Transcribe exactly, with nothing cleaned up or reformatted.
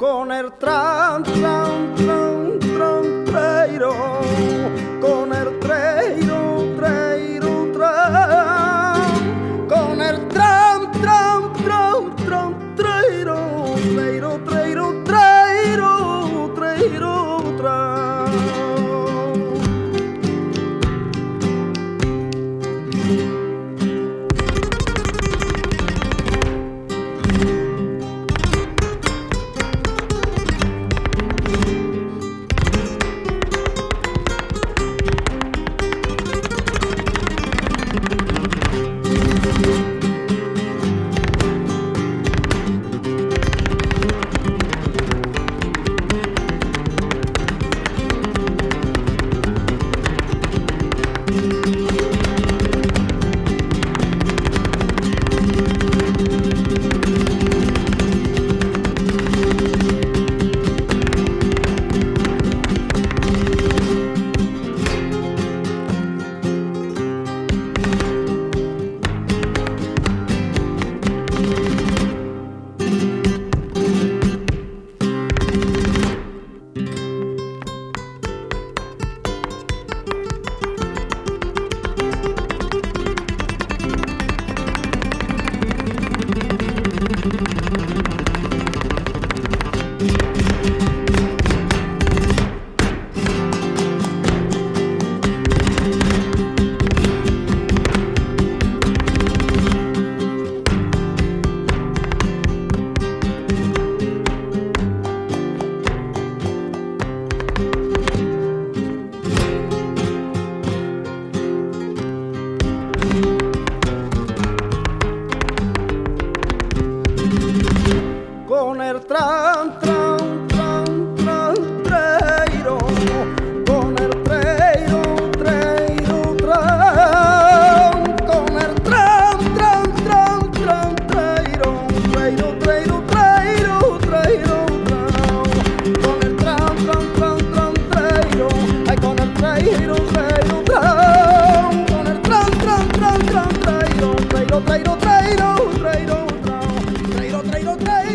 con el tran, tran, tran, tran, treiro, con el treiro, treiro, tran, con el tran, tran, tran, tran, treiro, treiro, treiro, treiro, treiro, tran. Con el tran, tran, tran, tran, treiro, con el treiro, treiro, tran, con el tran, tran, tran, tran, treiro, treiro, treiro, treiro, treiro, tran, con el tran, tran, tran, tran, treiro, ay, con el treiro, treiro, tran, con el tran, tran, tran, tran, treiro, treiro, treiro, treiro, treiro, tran, treiro, treiro, treiro.